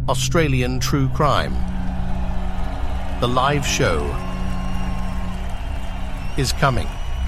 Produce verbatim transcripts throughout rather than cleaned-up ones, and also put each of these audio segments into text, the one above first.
Australian True Crime. The live show is coming.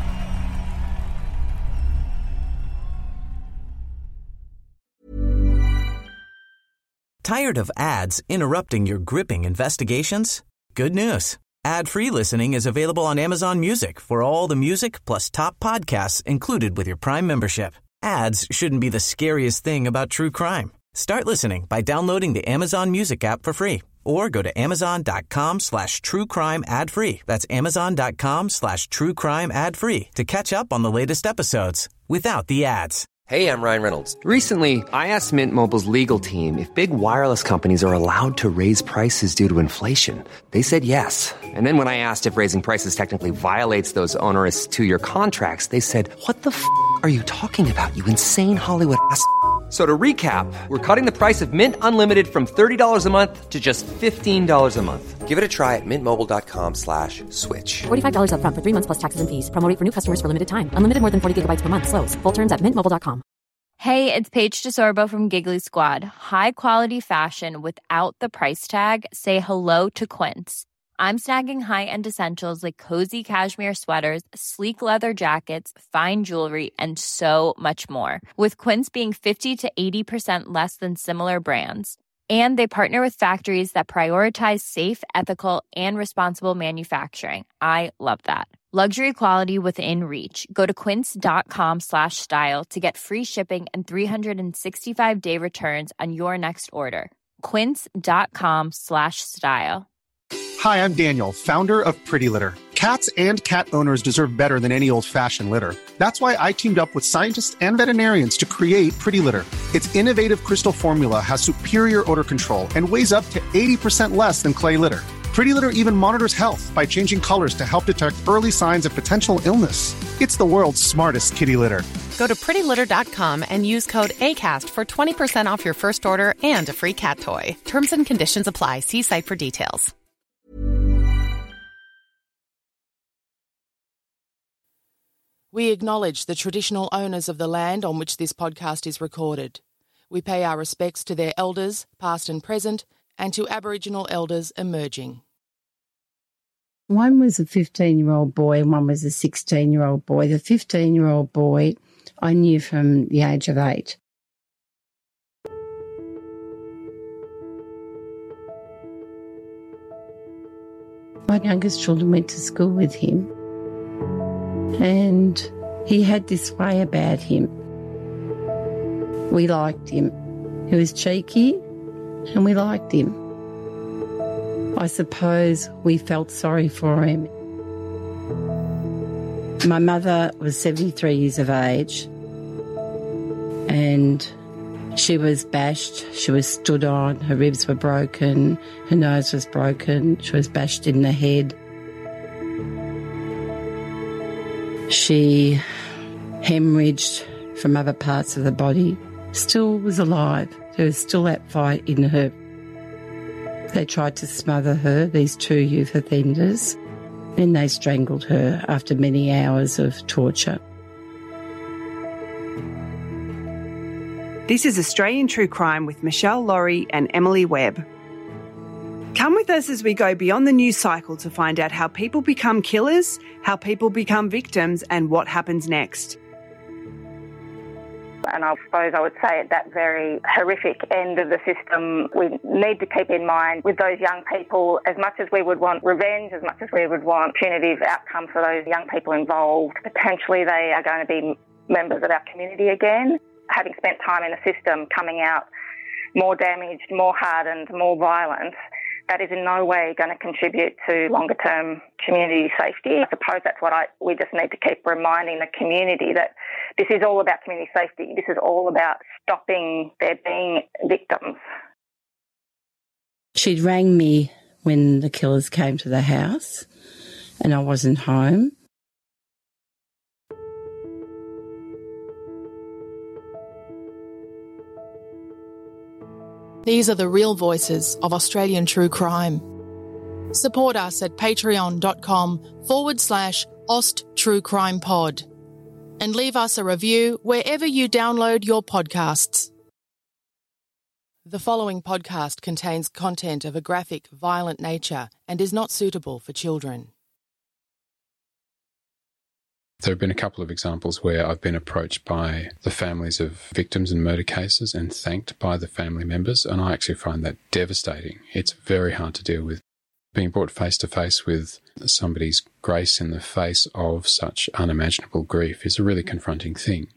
Tired of ads interrupting your gripping investigations? Good news. Ad-free listening is available on Amazon Music for all the music plus top podcasts included with your Prime membership. Ads shouldn't be the scariest thing about true crime. Start listening by downloading the Amazon Music app for free or go to amazon.com slash true crime ad free. That's amazon.com slash true crime ad free to catch up on the latest episodes without the ads. Hey, I'm Ryan Reynolds. Recently, I asked Mint Mobile's legal team if big wireless companies are allowed to raise prices due to inflation. They said yes. And then when I asked if raising prices technically violates those onerous two-year contracts, they said, what the f*** are you talking about, you insane Hollywood ass f- So to recap, we're cutting the price of Mint Unlimited from thirty dollars a month to just fifteen dollars a month. Give it a try at mintmobile.com slash switch. forty-five dollars up front for three months plus taxes and fees. Promo rate for new customers for limited time. Unlimited more than forty gigabytes per month. Slows full terms at mint mobile dot com. Hey, it's Paige DeSorbo from Giggly Squad. High quality fashion without the price tag. Say hello to Quince. I'm snagging high-end essentials like cozy cashmere sweaters, sleek leather jackets, fine jewelry, and so much more. With Quince being fifty to eighty percent less than similar brands. And they partner with factories that prioritize safe, ethical, and responsible manufacturing. I love that. Luxury quality within reach. Go to quince.com slash style to get free shipping and three sixty-five day returns on your next order. Quince.com slash style. Hi, I'm Daniel, founder of Pretty Litter. Cats and cat owners deserve better than any old-fashioned litter. That's why I teamed up with scientists and veterinarians to create Pretty Litter. Its innovative crystal formula has superior odor control and weighs up to eighty percent less than clay litter. Pretty Litter even monitors health by changing colors to help detect early signs of potential illness. It's the world's smartest kitty litter. Go to pretty litter dot com and use code ACAST for twenty percent off your first order and a free cat toy. Terms and conditions apply. See site for details. We acknowledge the traditional owners of the land on which this podcast is recorded. We pay our respects to their elders, past and present, and to Aboriginal elders emerging. One was a fifteen-year-old boy and one was a sixteen-year-old boy. The fifteen-year-old boy I knew from the age of eight. My youngest children went to school with him, and he had this way about him. We liked him. He was cheeky, and we liked him. I suppose we felt sorry for him. My mother was seventy-three years of age, and she was bashed, she was stood on, her ribs were broken, her nose was broken, she was bashed in the head. She hemorrhaged from other parts of the body, still was alive. There was still that fight in her. They tried to smother her, these two youth offenders. Then they strangled her after many hours of torture. This is Australian True Crime with Michelle Laurie and Emily Webb. Come with us as we go beyond the news cycle to find out how people become killers, how people become victims, and what happens next. And I suppose I would say at that very horrific end of the system, we need to keep in mind with those young people, as much as we would want revenge, as much as we would want punitive outcome for those young people involved, potentially they are going to be members of our community again. Having spent time in the system, coming out more damaged, more hardened, more violent, that is in no way going to contribute to longer-term community safety. I suppose that's what I we just need to keep reminding the community, that this is all about community safety. This is all about stopping there being victims. She'd rang me when the killers came to the house and I wasn't home. These are the real voices of Australian true crime. Support us at patreon.com forward slash Aust True Crime Pod and leave us a review wherever you download your podcasts. The following podcast contains content of a graphic, violent nature and is not suitable for children. There have been a couple of examples where I've been approached by the families of victims in murder cases and thanked by the family members, and I actually find that devastating. It's very hard to deal with. Being brought face to face with somebody's grace in the face of such unimaginable grief is a really confronting thing.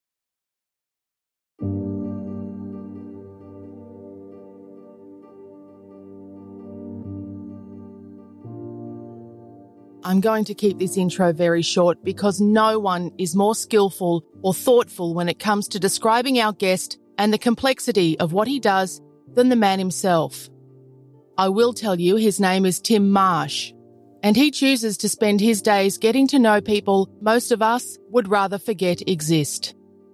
I'm going to keep this intro very short because no one is more skillful or thoughtful when it comes to describing our guest and the complexity of what he does than the man himself. I will tell you his name is Tim Marsh, and he chooses to spend his days getting to know people most of us would rather forget exist.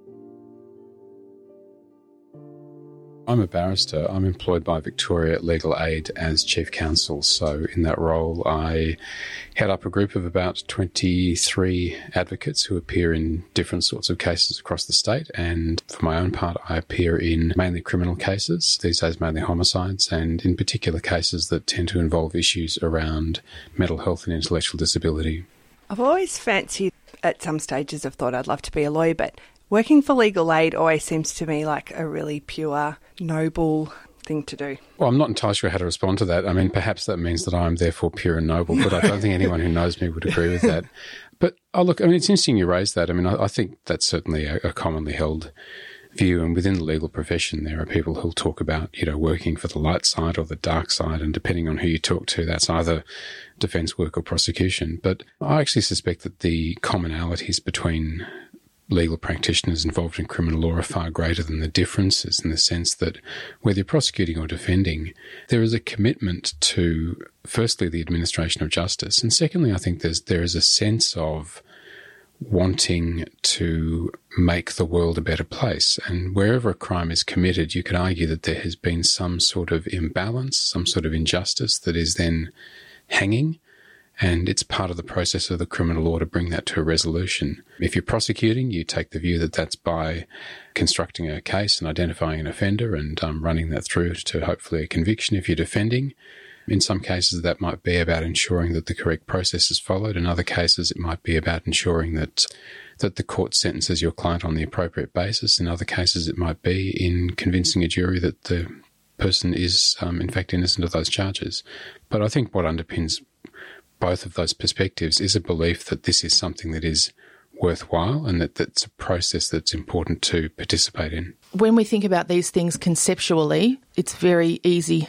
I'm a barrister. I'm employed by Victoria Legal Aid as Chief Counsel. So in that role, I head up a group of about twenty-three advocates who appear in different sorts of cases across the state. And for my own part, I appear in mainly criminal cases, these days mainly homicides, and in particular cases that tend to involve issues around mental health and intellectual disability. I've always fancied, at some stages, I've thought I'd love to be a lawyer, but working for legal aid always seems to me like a really pure, noble thing to do. Well, I'm not entirely sure how to respond to that. I mean, perhaps that means that I'm therefore pure and noble, but I don't think anyone who knows me would agree with that. But, oh, look, I mean, it's interesting you raised that. I mean, I, I think that's certainly a, a commonly held view, and within the legal profession there are people who'll talk about, you know, working for the light side or the dark side, and depending on who you talk to, that's either defence work or prosecution. But I actually suspect that the commonalities between legal practitioners involved in criminal law are far greater than the differences, in the sense that whether you're prosecuting or defending, there is a commitment to, firstly, the administration of justice, and secondly, I think there's there is a sense of wanting to make the world a better place. And wherever a crime is committed, you could argue that there has been some sort of imbalance, some sort of injustice that is then hanging. And it's part of the process of the criminal law to bring that to a resolution. If you're prosecuting, you take the view that that's by constructing a case and identifying an offender and um, running that through to hopefully a conviction. If you're defending, in some cases that might be about ensuring that the correct process is followed. In other cases, it might be about ensuring that that the court sentences your client on the appropriate basis. In other cases, it might be in convincing a jury that the person is, um, in fact, innocent of those charges. But I think what underpins both of those perspectives is a belief that this is something that is worthwhile and that that's a process that's important to participate in. When we think about these things conceptually, it's very easy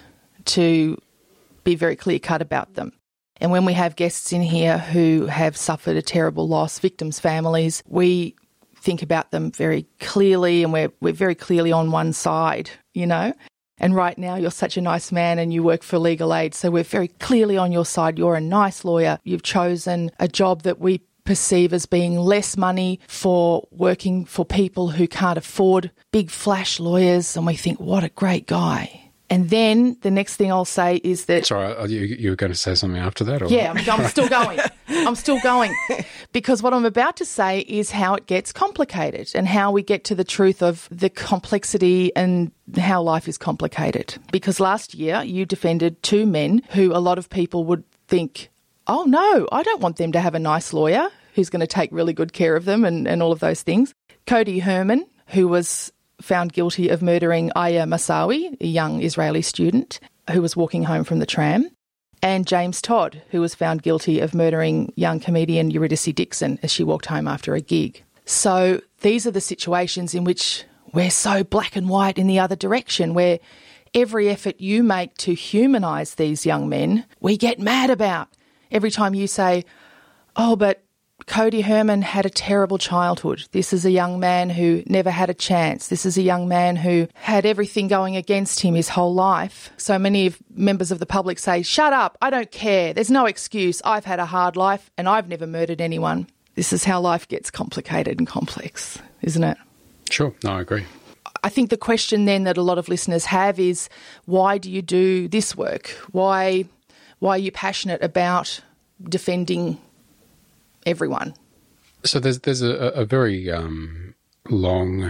to be very clear-cut about them. And when we have guests in here who have suffered a terrible loss, victims' families, we think about them very clearly, and we're we're very clearly on one side, you know. And right now you're such a nice man and you work for legal aid, so we're very clearly on your side. You're a nice lawyer. You've chosen a job that we perceive as being less money for working for people who can't afford big flash lawyers, and we think, what a great guy. And then the next thing I'll say is that... Sorry, you, you were going to say something after that? Or? Yeah, I'm, I'm still going. I'm still going. Because what I'm about to say is how it gets complicated and how we get to the truth of the complexity and how life is complicated. Because last year you defended two men who a lot of people would think, oh no, I don't want them to have a nice lawyer who's going to take really good care of them and, and all of those things. Cody Herman, who was found guilty of murdering Aya Massawi, a young Israeli student who was walking home from the tram, and James Todd, who was found guilty of murdering young comedian Eurydice Dixon as she walked home after a gig. So these are the situations in which we're so black and white in the other direction, where every effort you make to humanise these young men, we get mad about. Every time you say, oh, but Cody Herman had a terrible childhood. This is a young man who never had a chance. This is a young man who had everything going against him his whole life. So many of members of the public say, shut up, I don't care. There's no excuse. I've had a hard life and I've never murdered anyone. This is how life gets complicated and complex, isn't it? Sure. No, I agree. I think the question then that a lot of listeners have is, why do you do this work? Why, why are you passionate about defending everyone? So there's there's a, a very um, long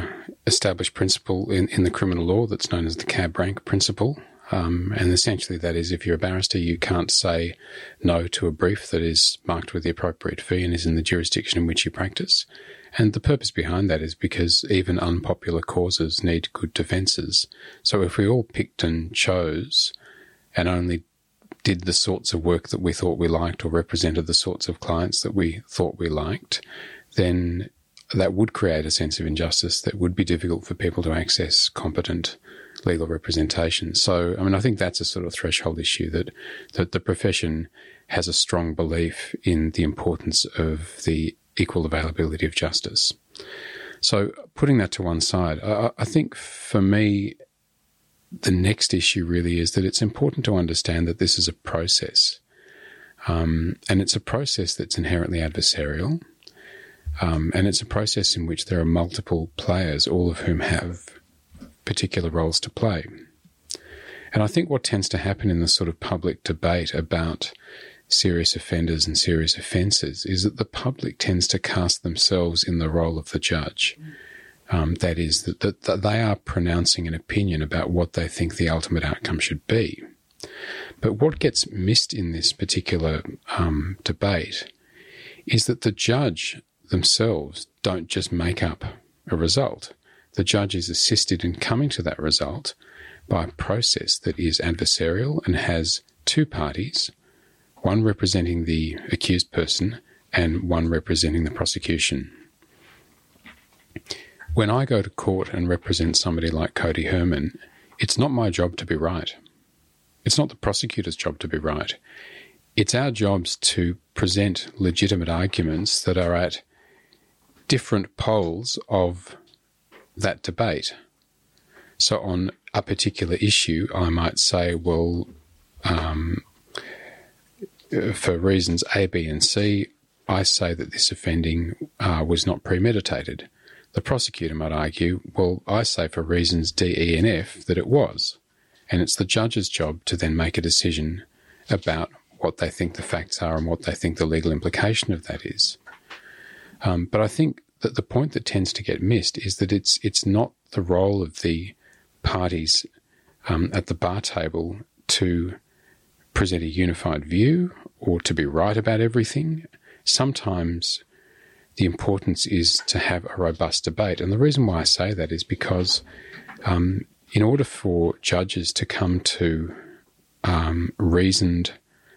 established principle in, in the criminal law that's known as the cab rank principle. Um, and essentially that is, if you're a barrister, you can't say no to a brief that is marked with the appropriate fee and is in the jurisdiction in which you practice. And the purpose behind that is because even unpopular causes need good defences. So if we all picked and chose and only did the sorts of work that we thought we liked or represented the sorts of clients that we thought we liked, then that would create a sense of injustice that would be difficult for people to access competent legal representation. So, I mean, I think that's a sort of threshold issue, that, that the profession has a strong belief in the importance of the equal availability of justice. So putting that to one side, I, I think for me, the next issue really is that it's important to understand that this is a process. Um, and it's a process that's inherently adversarial. Um, and it's a process in which there are multiple players, all of whom have particular roles to play. And I think what tends to happen in the sort of public debate about serious offenders and serious offences is that the public tends to cast themselves in the role of the judge. Um, that is, that, that, that they are pronouncing an opinion about what they think the ultimate outcome should be. But what gets missed in this particular um, debate is that the judge themselves don't just make up a result. The judge is assisted in coming to that result by a process that is adversarial and has two parties, one representing the accused person and one representing the prosecution. When I go to court and represent somebody like Cody Herman, it's not my job to be right. It's not the prosecutor's job to be right. It's our jobs to present legitimate arguments that are at different poles of that debate. So on a particular issue, I might say, well, um, for reasons A, B and C, I say that this offending uh, was not premeditated. The prosecutor might argue, well, I say for reasons D, E and F that it was. And it's the judge's job to then make a decision about what they think the facts are and what they think the legal implication of that is. Um, but I think that the point that tends to get missed is that it's it's not the role of the parties um, at the bar table to present a unified view or to be right about everything. Sometimes the importance is to have a robust debate. And the reason why I say that is because um, in order for judges to come to um, reasoned,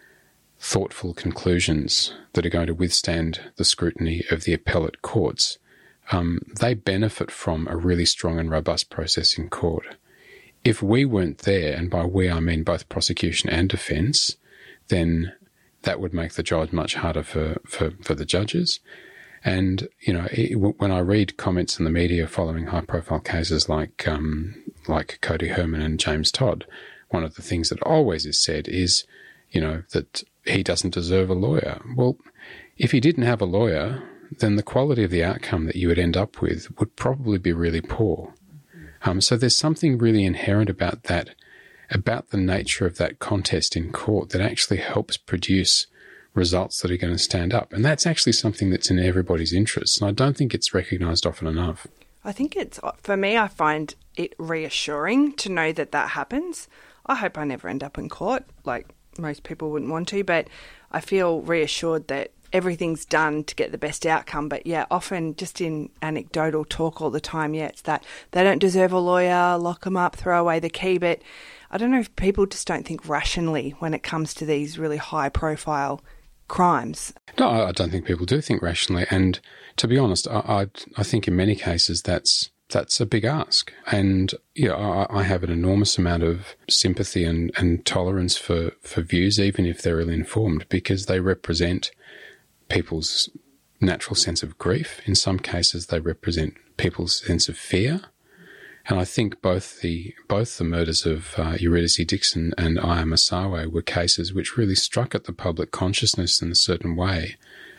thoughtful conclusions that are going to withstand the scrutiny of the appellate courts, um, they benefit from a really strong and robust process in court. If we weren't there, and by we I mean both prosecution and defence, then that would make the job much harder for, for, for the judges. And, you know, it, when I read comments in the media following high-profile cases like um, like Cody Herman and James Todd, one of the things that always is said is, you know, that he doesn't deserve a lawyer. Well, if he didn't have a lawyer, then the quality of the outcome that you would end up with would probably be really poor. Um, so there's something really inherent about that, about the nature of that contest in court that actually helps produce results that are going to stand up. And that's actually something that's in everybody's interest. And I don't think it's recognised often enough. I think it's, for me, I find it reassuring to know that that happens. I hope I never end up in court, like most people wouldn't want to, but I feel reassured that everything's done to get the best outcome. But yeah, often just in anecdotal talk all the time, yeah, it's that they don't deserve a lawyer, lock them up, throw away the key. But I don't know if people just don't think rationally when it comes to these really high profile crimes. No, I don't think people do think rationally. And to be honest, I, I, I think in many cases that's that's a big ask. And you know, I, I have an enormous amount of sympathy and, and tolerance for, for views, even if they're ill-informed, because they represent people's natural sense of grief. In some cases, they represent people's sense of fear. And I think both the both the murders of uh, Eurydice Dixon and Aya Masawe were cases which really struck at the public consciousness in a certain way,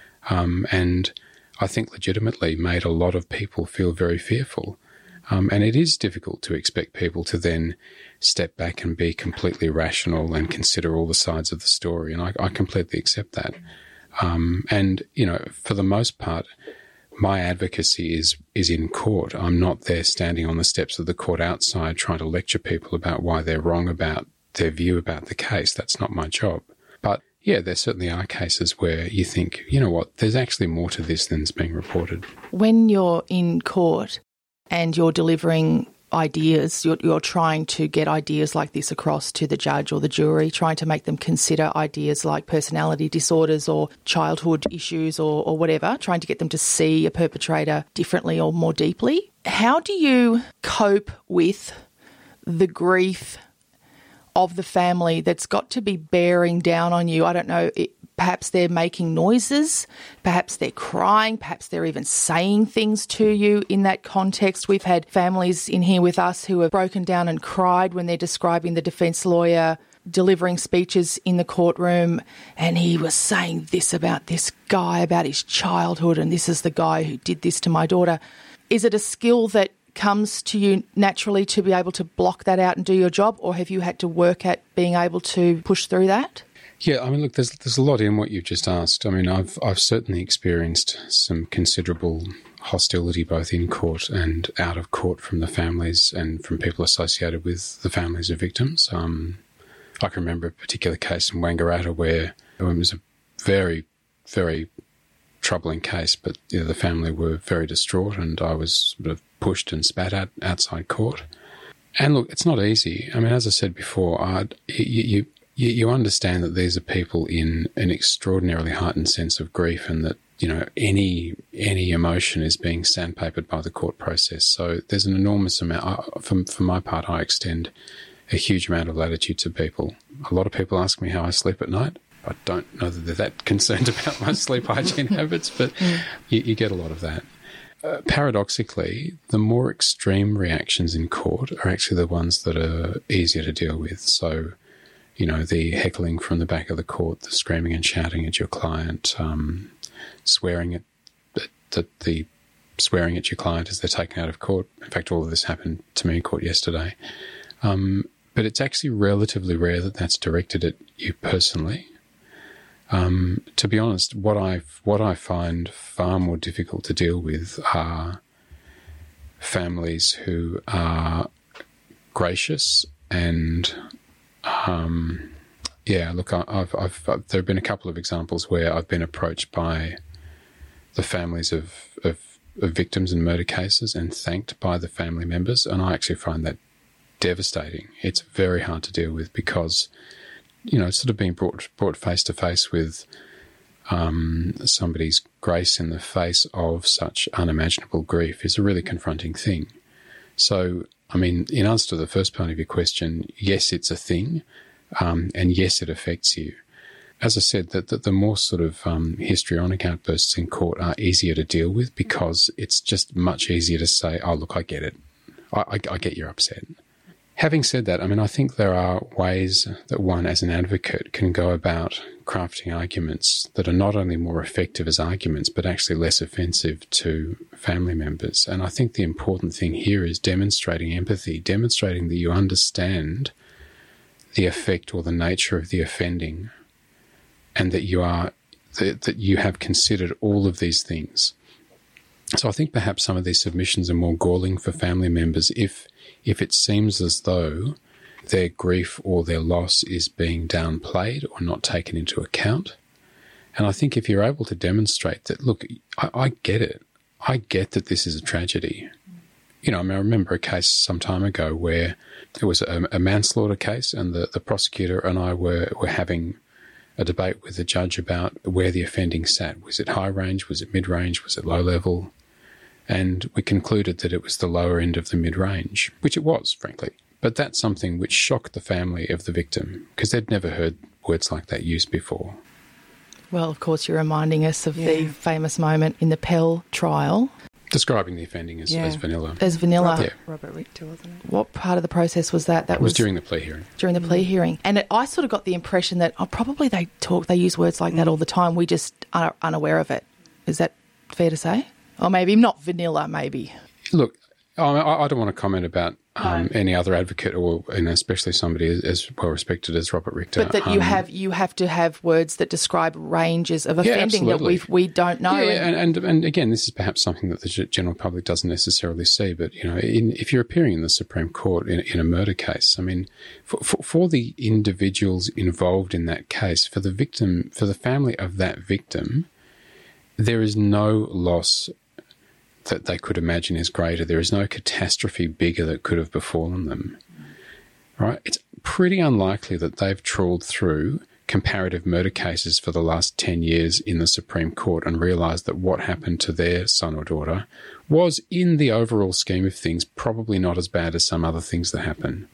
um, and I think legitimately made a lot of people feel very fearful. Um, and it is difficult to expect people to then step back and be completely rational and consider all the sides of the story, and I, I completely accept that. Um, and, you know, for the most part, my advocacy is is in court. I'm not there standing on the steps of the court outside trying to lecture people about why they're wrong about their view about the case. That's not my job. But yeah, there certainly are cases where you think, you know what, there's actually more to this than's being reported. When you're in court and you're delivering ideas, you're, you're trying to get ideas like this across to the judge or the jury, trying to make them consider ideas like personality disorders or childhood issues or, or whatever, trying to get them to see a perpetrator differently or more deeply. How do you cope with the grief of the family that's got to be bearing down on you? I don't know, it, perhaps they're making noises, perhaps they're crying, perhaps they're even saying things to you in that context. We've had families in here with us who have broken down and cried when they're describing the defence lawyer delivering speeches in the courtroom, and he was saying this about this guy, about his childhood, and this is the guy who did this to my daughter. Is it a skill that comes to you naturally to be able to block that out and do your job, or have you had to work at being able to push through that? Yeah, I mean, look, there's there's a lot in what you've just asked. I mean, I've I've certainly experienced some considerable hostility both in court and out of court from the families and from people associated with the families of victims. Um, I can remember a particular case in Wangaratta where it was a very, very troubling case, but you know, the family were very distraught, and I was sort of pushed and spat at outside court. And look, it's not easy. I mean, as I said before, I, you, you you understand that these are people in an extraordinarily heightened sense of grief, and that you know any any emotion is being sandpapered by the court process. So there's an enormous amount. I, for for my part, I extend a huge amount of latitude to people. A lot of people ask me how I sleep at night. I don't know that they're that concerned about my sleep hygiene habits, but you, you get a lot of that. Uh, paradoxically, the more extreme reactions in court are actually the ones that are easier to deal with. So, you know, the heckling from the back of the court, the screaming and shouting at your client, um, swearing at the, the swearing at your client as they're taken out of court. In fact, all of this happened to me in court yesterday. Um, but it's actually relatively rare that that's directed at you personally. Um, to be honest, what I what I find far more difficult to deal with are families who are gracious and, um, yeah. Look, I, I've, I've, I've there have been a couple of examples where I've been approached by the families of, of of victims in murder cases and thanked by the family members, and I actually find that devastating. It's very hard to deal with because, you know, sort of being brought brought face to face with um, somebody's grace in the face of such unimaginable grief is a really confronting thing. So, I mean, in answer to the first part of your question, yes, it's a thing, um, and yes, it affects you. As I said, that the, the more sort of um, histrionic outbursts in court are easier to deal with because it's just much easier to say, oh, look, I get it. I, I, I get you're upset. Having said that, I mean, I think there are ways that one as an advocate can go about crafting arguments that are not only more effective as arguments, but actually less offensive to family members. And I think the important thing here is demonstrating empathy, demonstrating that you understand the effect or the nature of the offending, and that you are that, that you have considered all of these things. So I think perhaps some of these submissions are more galling for family members if if it seems as though their grief or their loss is being downplayed or not taken into account. And I think if you're able to demonstrate that, look, I, I get it. I get that this is a tragedy. You know, I mean, I remember a case some time ago where it was a, a manslaughter case, and the, the prosecutor and I were, were having a debate with the judge about where the offending sat. Was it high range? Was it mid-range? Was it low level? And we concluded that it was the lower end of the mid-range, which it was, frankly. But that's something which shocked the family of the victim because they'd never heard words like that used before. Well, of course, you're reminding us of yeah. the famous moment in the Pell trial. Describing the offending as, yeah. as vanilla. As vanilla. Robert, yeah. Robert Richter, wasn't it? What part of the process was that? That it was, was during the plea hearing. During the mm. plea hearing. And it, I sort of got the impression that oh, probably they talk, they use words like mm. that all the time. We just are unaware of it. Is that fair to say? Or maybe not vanilla, maybe. Look, Oh, I, I don't want to comment about um, no. any other advocate, or you know, especially somebody as, as well respected as Robert Richter. But that um, you have you have to have words that describe ranges of offending yeah, that we we don't know. Yeah, and, and and again, this is perhaps something that the general public doesn't necessarily see. But you know, in, if you're appearing in the Supreme Court in, in a murder case, I mean, for, for, for the individuals involved in that case, for the victim, for the family of that victim, there is no loss that they could imagine is greater. There is no catastrophe bigger that could have befallen them, right? It's pretty unlikely that they've trawled through comparative murder cases for the last ten years in the Supreme Court and realised that what happened to their son or daughter was, in the overall scheme of things, probably not as bad as some other things that happen.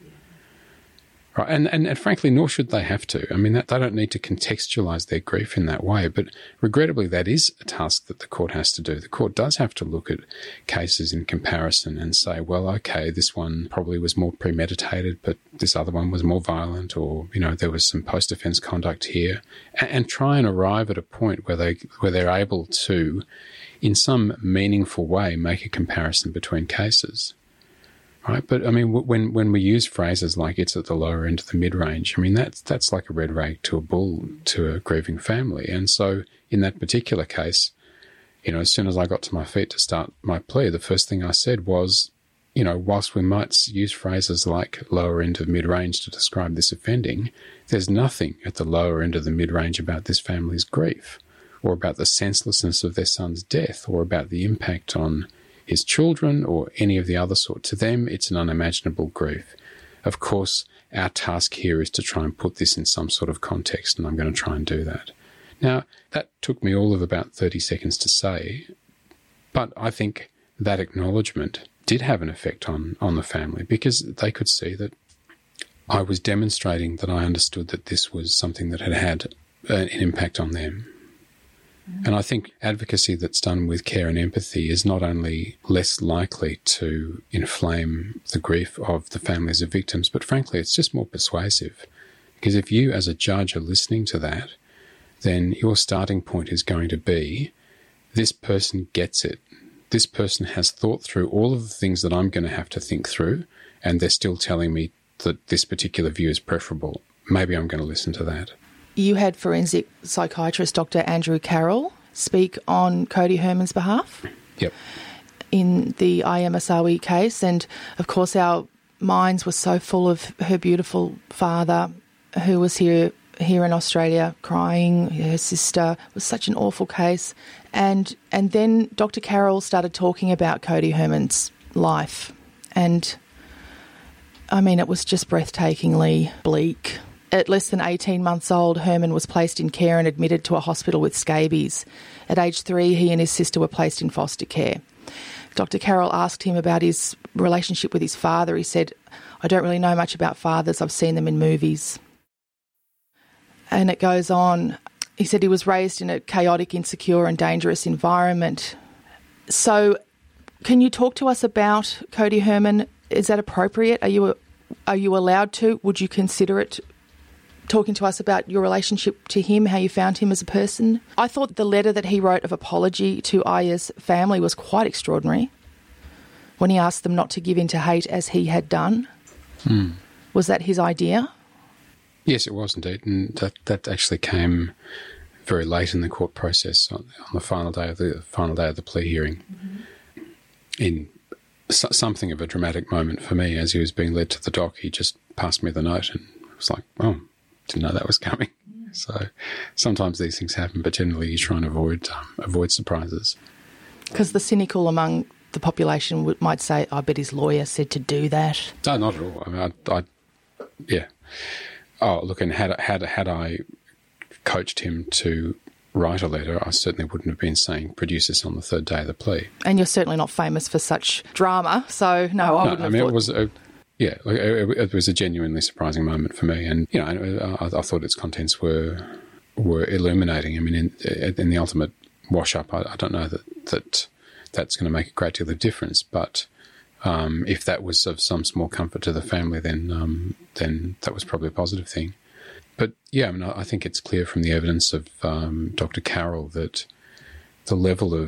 Right? And, and, and frankly, nor should they have to. I mean, that, they don't need to contextualise their grief in that way, but regrettably that is a task that the court has to do. The court does have to look at cases in comparison and say, well, okay, this one probably was more premeditated, but this other one was more violent, or, you know, there was some post-offence conduct here, and, and try and arrive at a point where, they, where they're able to, in some meaningful way, make a comparison between cases. Right, but I mean, when when we use phrases like "it's at the lower end of the mid-range," I mean that's that's like a red rag to a bull to a grieving family. And so, in that particular case, you know, as soon as I got to my feet to start my plea, the first thing I said was, you know, whilst we might use phrases like "lower end of mid-range" to describe this offending, there's nothing at the lower end of the mid-range about this family's grief, or about the senselessness of their son's death, or about the impact on his children, or any of the other sort. To them, it's an unimaginable grief. Of course, our task here is to try and put this in some sort of context, and I'm going to try and do that. Now, that took me all of about thirty seconds to say, but I think that acknowledgement did have an effect on, on the family, because they could see that I was demonstrating that I understood that this was something that had had an impact on them. And I think advocacy that's done with care and empathy is not only less likely to inflame the grief of the families of victims, but frankly, it's just more persuasive. Because if you as a judge are listening to that, then your starting point is going to be, this person gets it. This person has thought through all of the things that I'm going to have to think through, and they're still telling me that this particular view is preferable. Maybe I'm going to listen to that. You had forensic psychiatrist Doctor Andrew Carroll speak on Cody Herman's behalf. Yep. In the Ayama Sawi case, and of course our minds were so full of her beautiful father who was here here in Australia crying, her sister. It was such an awful case. And and then Doctor Carroll started talking about Cody Herman's life, and I mean, it was just breathtakingly bleak. At less than eighteen months old, Herman was placed in care and admitted to a hospital with scabies. At age three, he and his sister were placed in foster care. Doctor Carroll asked him about his relationship with his father. He said, "I don't really know much about fathers. I've seen them in movies." And it goes on. He said he was raised in a chaotic, insecure and dangerous environment. So can you talk to us about Cody Herman? Is that appropriate? Are you, are you allowed to? Would you consider it? Talking to us about your relationship to him, how you found him as a person. I thought the letter that he wrote of apology to Aya's family was quite extraordinary when he asked them not to give in to hate as he had done. Hmm. Was that his idea? Yes, it was indeed, and that, that actually came very late in the court process on, on the final day of the final day of the plea hearing. Mm-hmm. In so, something of a dramatic moment for me, as he was being led to the dock, he just passed me the note, and it was like, oh. Didn't know that was coming. So sometimes these things happen, but generally you try and avoid um, avoid surprises. Because the cynical among the population would, might say, I bet his lawyer said to do that. No, not at all. I mean, I, I yeah. Oh, look, and had, had, had I coached him to write a letter, I certainly wouldn't have been saying produce this on the third day of the plea. And you're certainly not famous for such drama, so no, I no, wouldn't I have mean, thought... it was a, Yeah, it, it was a genuinely surprising moment for me, and you know, I, I thought its contents were were illuminating. I mean, in, in the ultimate wash-up, I, I don't know that, that that's going to make a great deal of difference, but um, if that was of some small comfort to the family, then um, then that was probably a positive thing. But yeah, I mean, I think it's clear from the evidence of um, Doctor Carroll that the level of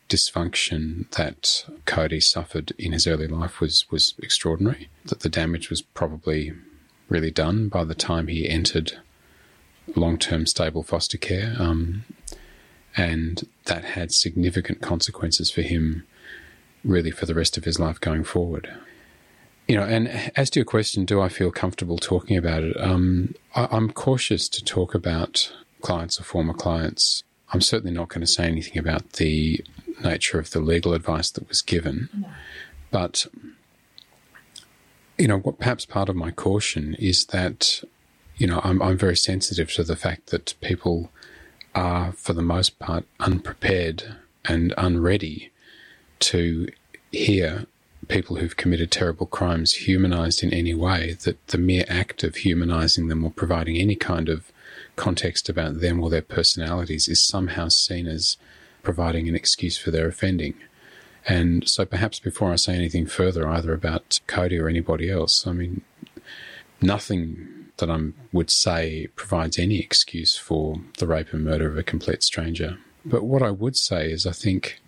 dysfunction that Cody suffered in his early life was, was extraordinary, that the damage was probably really done by the time he entered long-term stable foster care, um, and that had significant consequences for him really for the rest of his life going forward. You know, and as to your question, do I feel comfortable talking about it? Um, I, I'm cautious to talk about clients or former clients. I'm certainly not going to say anything about the nature of the legal advice that was given. No. But, you know, what perhaps part of my caution is that, you know, I'm, I'm very sensitive to the fact that people are, for the most part, unprepared and unready to hear people who've committed terrible crimes humanised in any way, that the mere act of humanising them or providing any kind of context about them or their personalities is somehow seen as providing an excuse for their offending. And so perhaps before I say anything further, either about Cody or anybody else, I mean, nothing that I would say provides any excuse for the rape and murder of a complete stranger. But what I would say is I think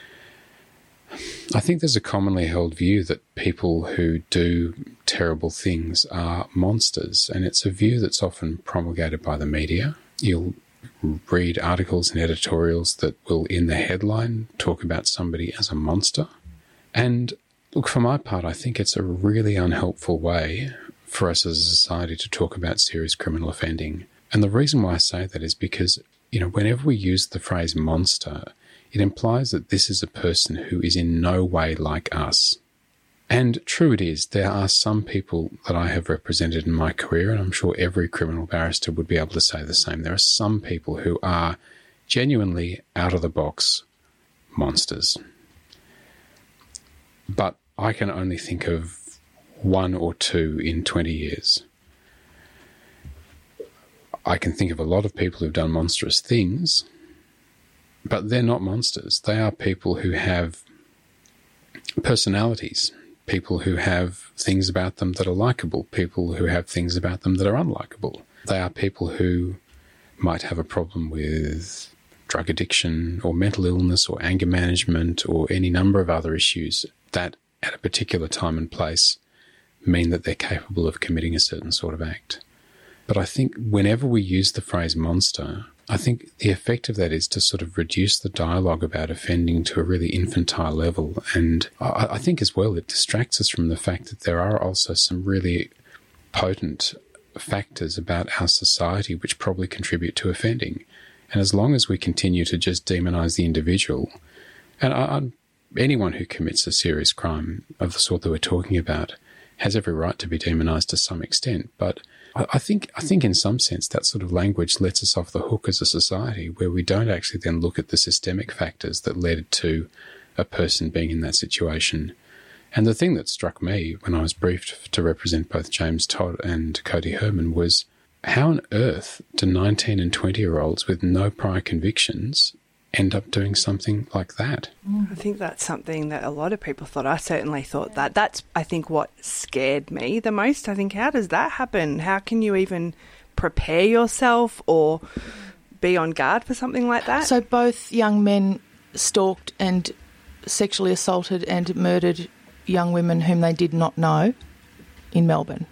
I think there's a commonly held view that people who do terrible things are monsters, and it's a view that's often promulgated by the media. You'll read articles and editorials that will, in the headline, talk about somebody as a monster. And look, for my part, I think it's a really unhelpful way for us as a society to talk about serious criminal offending. And the reason why I say that is because, you know, whenever we use the phrase monster, it implies that this is a person who is in no way like us. And true it is, there are some people that I have represented in my career, and I'm sure every criminal barrister would be able to say the same. There are some people who are genuinely out-of-the-box monsters. But I can only think of one or two in twenty years. I can think of a lot of people who've done monstrous things, but they're not monsters. They are people who have personalities, people who have things about them that are likeable, people who have things about them that are unlikable. They are people who might have a problem with drug addiction or mental illness or anger management or any number of other issues that at a particular time and place mean that they're capable of committing a certain sort of act. But I think whenever we use the phrase monster, I think the effect of that is to sort of reduce the dialogue about offending to a really infantile level. And I, I think as well it distracts us from the fact that there are also some really potent factors about our society which probably contribute to offending. And as long as we continue to just demonise the individual, and I, I, anyone who commits a serious crime of the sort that we're talking about has every right to be demonised to some extent, but I think I think in some sense that sort of language lets us off the hook as a society, where we don't actually then look at the systemic factors that led to a person being in that situation. And the thing that struck me when I was briefed to represent both James Todd and Cody Herman was how on earth do nineteen and twenty-year-olds with no prior convictions end up doing something like that? I think that's something that a lot of people thought. I certainly thought that. That's, I think, what scared me the most. I think, how does that happen? How can you even prepare yourself or be on guard for something like that? So both young men stalked and sexually assaulted and murdered young women whom they did not know in Melbourne?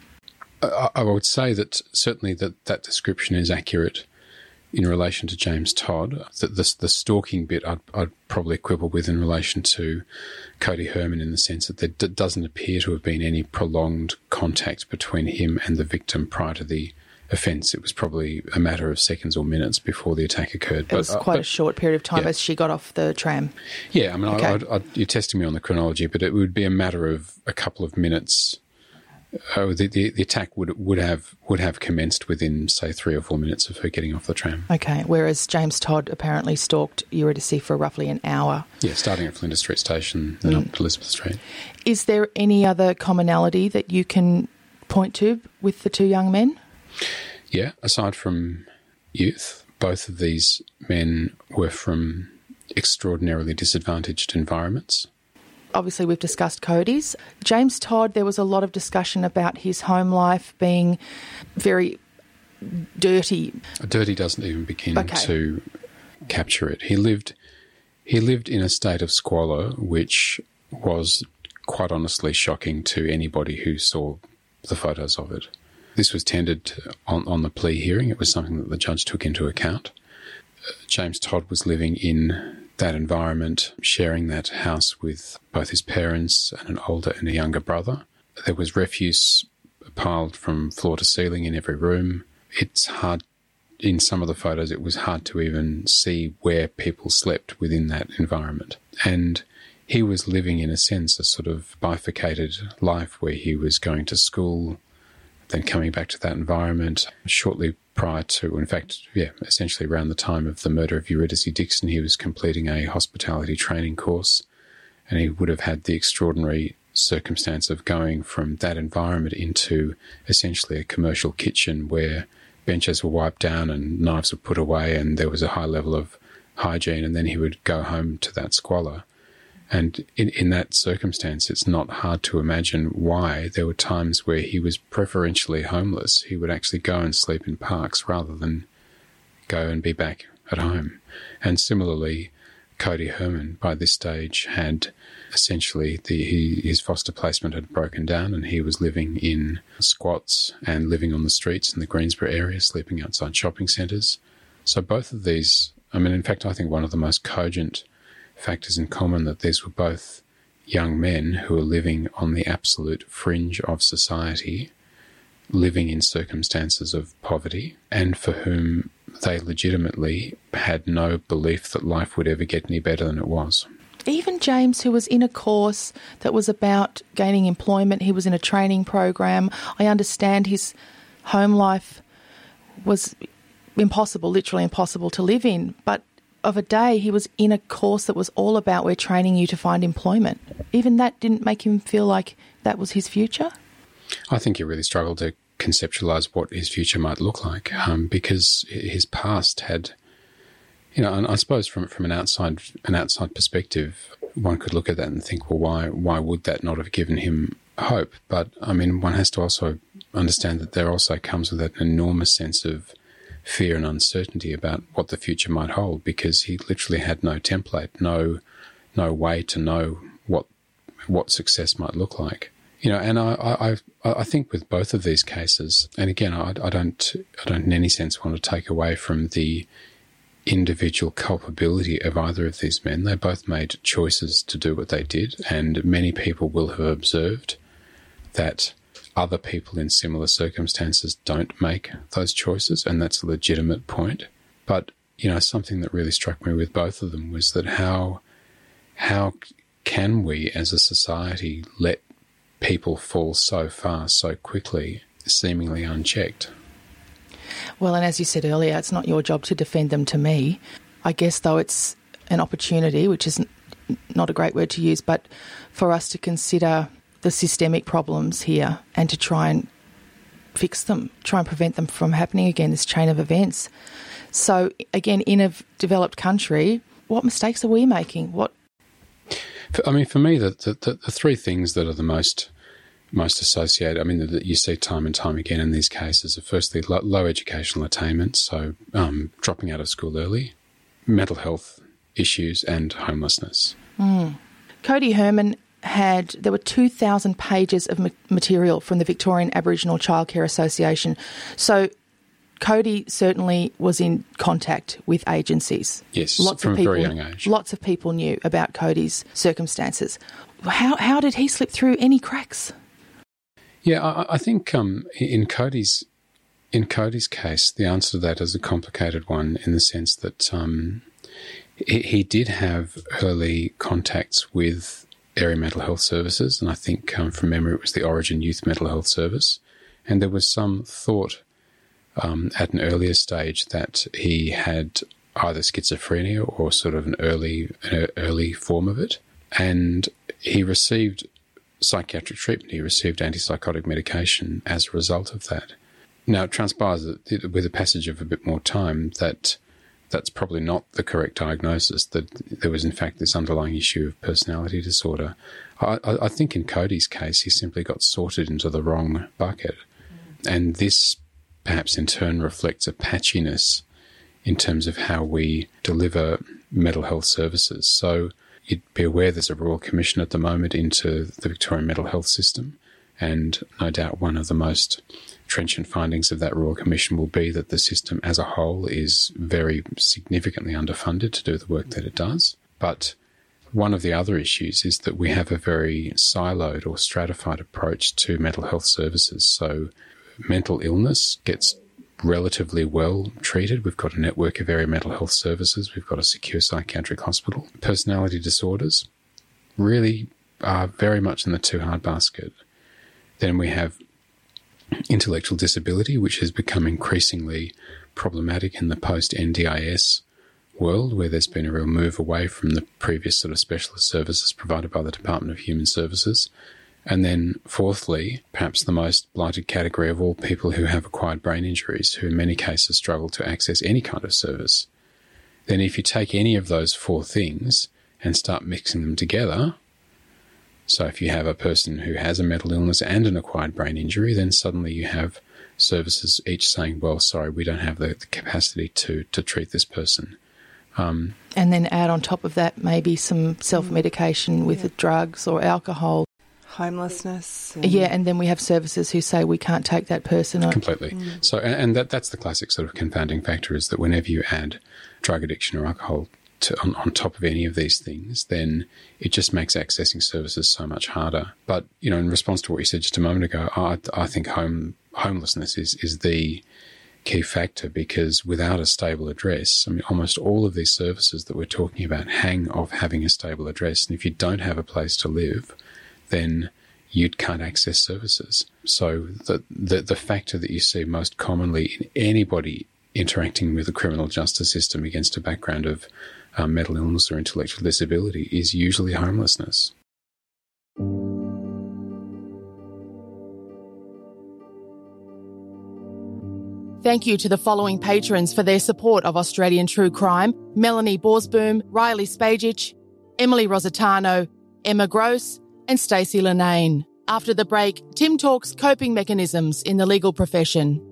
I, I would say that certainly that, that description is accurate in relation to James Todd. The, the, the stalking bit I'd, I'd probably quibble with in relation to Cody Herman, in the sense that there d- doesn't appear to have been any prolonged contact between him and the victim prior to the offence. It was probably a matter of seconds or minutes before the attack occurred. It but, was quite uh, but, a short period of time yeah. as she got off the tram. Yeah, I mean, okay. I, I'd, I'd, you're testing me on the chronology, but it would be a matter of a couple of minutes. Oh, the, the the attack would would have would have commenced within, say, three or four minutes of her getting off the tram. Okay, whereas James Todd apparently stalked Eurydice for roughly an hour. Yeah, starting at Flinders Street Station, then mm. up to Elizabeth Street. Is there any other commonality that you can point to with the two young men? Yeah, aside from youth, both of these men were from extraordinarily disadvantaged environments. Obviously, we've discussed Cody's. James Todd, there was a lot of discussion about his home life being very dirty. Dirty doesn't even begin okay. to capture it. He lived He lived in a state of squalor, which was quite honestly shocking to anybody who saw the photos of it. This was tendered on, on the plea hearing. It was something that the judge took into account. Uh, James Todd was living in that environment, sharing that house with both his parents and an older and a younger brother. There was refuse piled from floor to ceiling in every room. It's hard, in some of the photos, it was hard to even see where people slept within that environment. And he was living, in a sense, a sort of bifurcated life where he was going to school, then coming back to that environment. Shortly prior to, in fact, yeah, essentially around the time of the murder of Eurydice Dixon, he was completing a hospitality training course, and he would have had the extraordinary circumstance of going from that environment into essentially a commercial kitchen where benches were wiped down and knives were put away and there was a high level of hygiene, and then he would go home to that squalor. And in, in that circumstance, it's not hard to imagine why there were times where he was preferentially homeless. He would actually go and sleep in parks rather than go and be back at home. And similarly, Cody Herman, by this stage, had essentially the, he, his foster placement had broken down, and he was living in squats and living on the streets in the Greensboro area, sleeping outside shopping centres. So both of these, I mean, in fact, I think one of the most cogent factors in common that these were both young men who were living on the absolute fringe of society, living in circumstances of poverty, and for whom they legitimately had no belief that life would ever get any better than it was. Even James, who was in a course that was about gaining employment, he was in a training program. I understand his home life was impossible, literally impossible to live in, but of a day he was in a course that was all about we're training you to find employment. Even that didn't make him feel like that was his future? I think he really struggled to conceptualise what his future might look like, um, because his past had, you know, and I suppose from from an outside an outside perspective, one could look at that and think, well, why why would that not have given him hope? But I mean, one has to also understand that there also comes with that an enormous sense of fear and uncertainty about what the future might hold, because he literally had no template, no no way to know what what success might look like. You know, and I, I, I think with both of these cases, and again, I, I don't I don't in any sense want to take away from the individual culpability of either of these men. They both made choices to do what they did, and many people will have observed that other people in similar circumstances don't make those choices, and that's a legitimate point. But, you know, something that really struck me with both of them was that how how can we as a society let people fall so far so quickly, seemingly unchecked? Well, and as you said earlier, it's not your job to defend them to me. I guess, though, it's an opportunity, which is not a great word to use, but for us to consider the systemic problems here and to try and fix them, try and prevent them from happening again, this chain of events. So, again, in a developed country, what mistakes are we making? What? I mean, for me, the, the, the three things that are the most most associated, I mean, that you see time and time again in these cases are firstly low, low educational attainment, so um, dropping out of school early, mental health issues, and homelessness. Mm. Cody Herman had, there were two thousand pages of ma- material from the Victorian Aboriginal Childcare Association. So Cody certainly was in contact with agencies. Yes, lots from of people, a very young age. Lots of people knew about Cody's circumstances. How how did he slip through any cracks? Yeah, I, I think um, in Cody's in Cody's case, the answer to that is a complicated one in the sense that um, he, he did have early contacts with area mental health services, and I think um, from memory it was the Origin Youth Mental Health Service, and there was some thought um, at an earlier stage that he had either schizophrenia or sort of an early an early form of it, and he received psychiatric treatment. He received antipsychotic medication as a result of that. Now, it transpires that with the passage of a bit more time that that's probably not the correct diagnosis, that there was in fact this underlying issue of personality disorder. I, I think in Cody's case, he simply got sorted into the wrong bucket. And this perhaps in turn reflects a patchiness in terms of how we deliver mental health services. So you'd be aware there's a Royal Commission at the moment into the Victorian mental health system, and no doubt one of the most trenchant findings of that Royal Commission will be that the system as a whole is very significantly underfunded to do the work that it does. But one of the other issues is that we have a very siloed or stratified approach to mental health services. So mental illness gets relatively well treated. We've got a network of area mental health services. We've got a secure psychiatric hospital. Personality disorders really are very much in the too hard basket. Then we have intellectual disability, which has become increasingly problematic in the post-N D I S world, where there's been a real move away from the previous sort of specialist services provided by the Department of Human Services. And then fourthly, perhaps the most blighted category of all, people who have acquired brain injuries, who in many cases struggle to access any kind of service. Then if you take any of those four things and start mixing them together, so if you have a person who has a mental illness and an acquired brain injury, then suddenly you have services each saying, well, sorry, we don't have the, the capacity to, to treat this person. Um, and then add on top of that maybe some self-medication with yeah. drugs or alcohol. Homelessness. And yeah, and then we have services who say we can't take that person on. Completely. Mm. So, and, and that that's the classic sort of confounding factor, is that whenever you add drug addiction or alcohol to, on, on top of any of these things, then it just makes accessing services so much harder. But, you know, in response to what you said just a moment ago, I, I think home homelessness is, is the key factor, because without a stable address, I mean, almost all of these services that we're talking about hang off having a stable address. And if you don't have a place to live, then you can't access services. So the, the the factor that you see most commonly in anybody interacting with the criminal justice system against a background of um, mental illness or intellectual disability is usually homelessness. Thank you to the following patrons for their support of Australian True Crime: Melanie Borsboom, Riley Spajic, Emily Rositano, Emma Gross, and Stacey Linane. After the break, Tim talks coping mechanisms in the legal profession.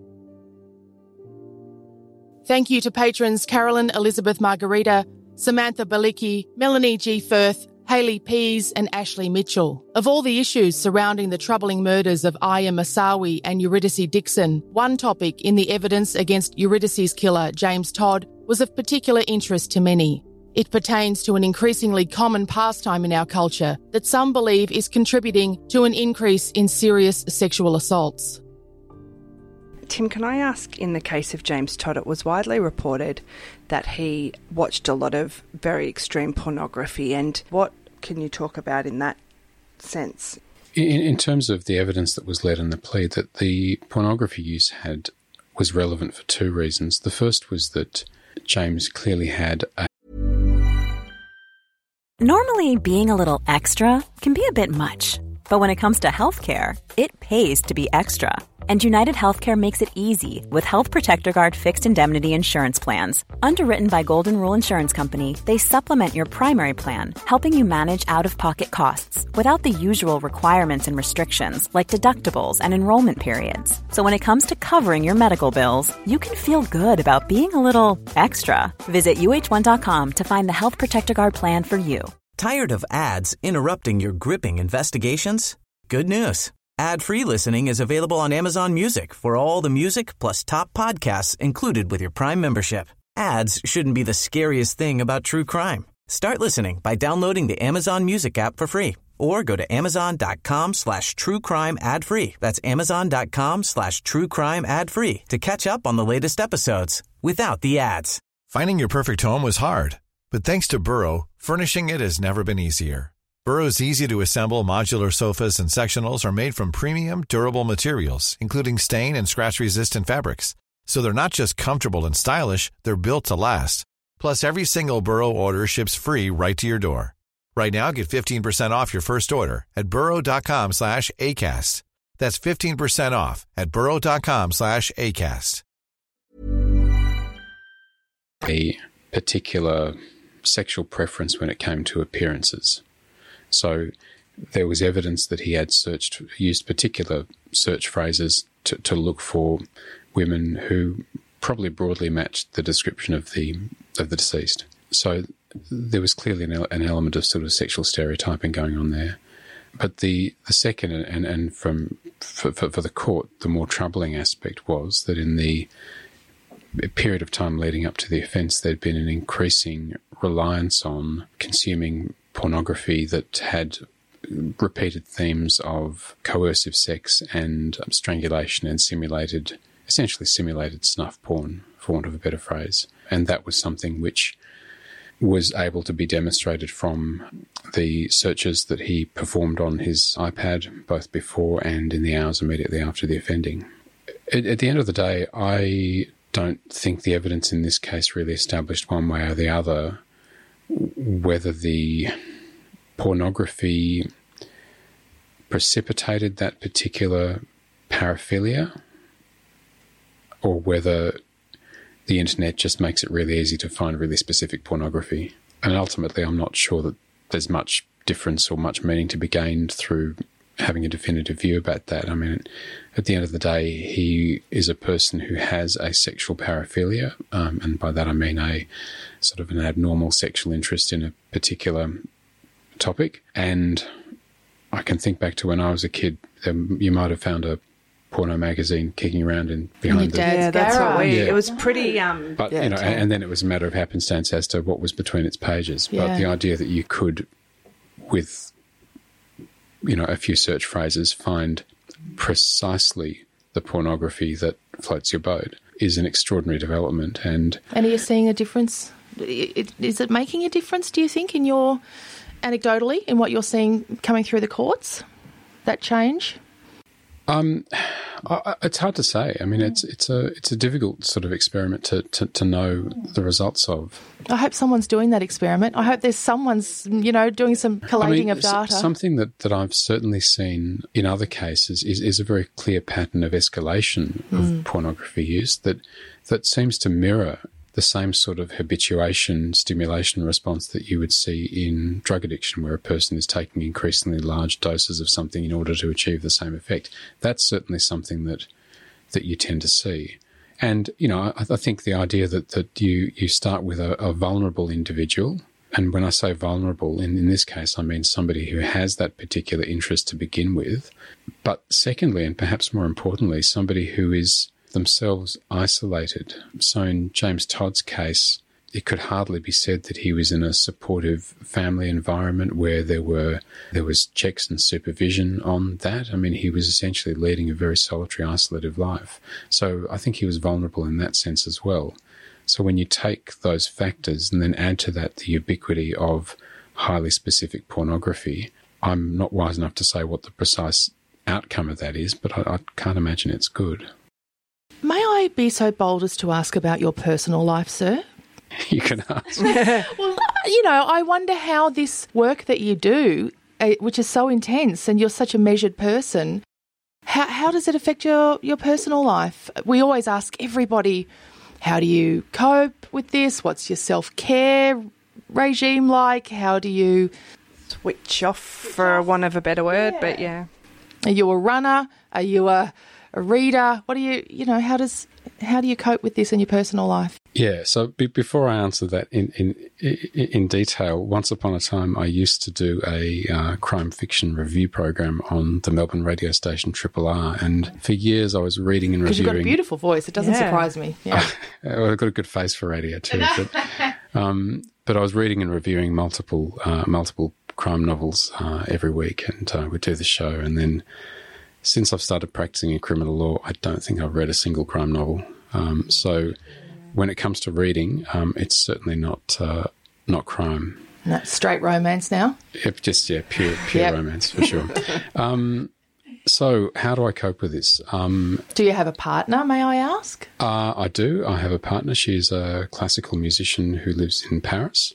Thank you to patrons Carolyn Elizabeth Margarita, Samantha Balicki, Melanie G. Firth, Hayley Pease and Ashley Mitchell. Of all the issues surrounding the troubling murders of Aya Masawi and Eurydice Dixon, one topic in the evidence against Eurydice's killer, James Todd, was of particular interest to many. It pertains to an increasingly common pastime in our culture that some believe is contributing to an increase in serious sexual assaults. Tim, can I ask, in the case of James Todd, it was widely reported that he watched a lot of very extreme pornography, and what can you talk about in that sense? In, in terms of the evidence that was led in the plea, that the pornography use had was relevant for two reasons. The first was that James clearly had a Normally, being a little extra can be a bit much, but when it comes to healthcare, it pays to be extra. And United Healthcare makes it easy with Health Protector Guard fixed indemnity insurance plans. Underwritten by Golden Rule Insurance Company, they supplement your primary plan, helping you manage out-of-pocket costs without the usual requirements and restrictions like deductibles and enrollment periods. So when it comes to covering your medical bills, you can feel good about being a little extra. Visit U H one dot com to find the Health Protector Guard plan for you. Tired of ads interrupting your gripping investigations? Good news. Ad-free listening is available on Amazon Music for all the music plus top podcasts included with your Prime membership. Ads shouldn't be the scariest thing about true crime. Start listening by downloading the Amazon Music app for free or go to amazon.com slash true crime ad free. That's amazon.com slash true crime ad free to catch up on the latest episodes without the ads. Finding your perfect home was hard, but thanks to Burrow, furnishing it has never been easier. Burrow's easy-to-assemble modular sofas and sectionals are made from premium, durable materials, including stain and scratch-resistant fabrics. So they're not just comfortable and stylish, they're built to last. Plus, every single Burrow order ships free right to your door. Right now, get fifteen percent off your first order at burrow.com slash ACAST. That's fifteen percent off at burrow.com slash ACAST. A particular sexual preference when it came to appearances. So there was evidence that he had searched, used particular search phrases to, to look for women who probably broadly matched the description of the of the deceased. So there was clearly an, an element of sort of sexual stereotyping going on there. But the, the second, and, and from for, for, for the court, the more troubling aspect was that in the period of time leading up to the offence, there'd been an increasing reliance on consuming pornography that had repeated themes of coercive sex and strangulation and simulated, essentially simulated snuff porn, for want of a better phrase. And that was something which was able to be demonstrated from the searches that he performed on his iPad, both before and in the hours immediately after the offending. At, at the end of the day, I don't think the evidence in this case really established one way or the other whether the pornography precipitated that particular paraphilia or whether the internet just makes it really easy to find really specific pornography. And ultimately, I'm not sure that there's much difference or much meaning to be gained through having a definitive view about that. I mean, at the end of the day, he is a person who has a sexual paraphilia, um, and by that I mean a sort of an abnormal sexual interest in a particular topic. And I can think back to when I was a kid, um, you might have found a porno magazine kicking around in behind the yeah, that's what we. Yeah. It was pretty. Um, but yeah, you know, and, and then it was a matter of happenstance as to what was between its pages. Yeah. But the idea that you could, with you know a few search phrases, find precisely the pornography that floats your boat is an extraordinary development. And And are you seeing a difference? Is it making a difference, do you think, in your anecdotally in what you're seeing coming through the courts? That change? Um, I, it's hard to say. I mean, it's it's a it's a difficult sort of experiment to, to, to know the results of. I hope someone's doing that experiment. I hope there's someone's, you know, doing some collating I mean, of data. Something that, that I've certainly seen in other cases is, is a very clear pattern of escalation of Mm. pornography use that that seems to mirror the same sort of habituation, stimulation response that you would see in drug addiction, where a person is taking increasingly large doses of something in order to achieve the same effect. That's certainly something that that you tend to see. And, you know, I, I think the idea that, that you, you start with a, a vulnerable individual, and when I say vulnerable, in, in this case, I mean somebody who has that particular interest to begin with, but secondly, and perhaps more importantly, somebody who is themselves isolated. So in James Todd's case, it could hardly be said that he was in a supportive family environment where there were there was checks and supervision on that. I mean, he was essentially leading a very solitary, isolated life. So I think he was vulnerable in that sense as well. So when you take those factors and then add to that the ubiquity of highly specific pornography, I'm not wise enough to say what the precise outcome of that is, but I, I can't imagine it's good. May I be so bold as to ask about your personal life, sir? You can ask. Well, you know, I wonder how this work that you do, uh, which is so intense and you're such a measured person, how how does it affect your, your personal life? We always ask everybody, how do you cope with this? What's your self-care regime like? How do you... Switch off, for want of a better word, yeah. But yeah. Are you a runner? Are you a... a reader? What do you, you know, how does, how do you cope with this in your personal life? Yeah, so be, before I answer that in, in in detail, once upon a time I used to do a uh, crime fiction review program on the Melbourne radio station Triple R, and for years I was reading and reviewing. Because you've got a beautiful voice, it doesn't yeah. surprise me. Yeah, I've got a good face for radio too. But, um, but I was reading and reviewing multiple uh, multiple crime novels uh, every week, and uh, we'd do the show, and then since I've started practicing in criminal law, I don't think I've read a single crime novel. Um, so when it comes to reading, um, it's certainly not uh, not crime. And that's straight romance now? Yep, just, yeah, pure pure yep. romance for sure. um, so how do I cope with this? Um, do you have a partner, may I ask? Uh, I do. I have a partner. She's a classical musician who lives in Paris.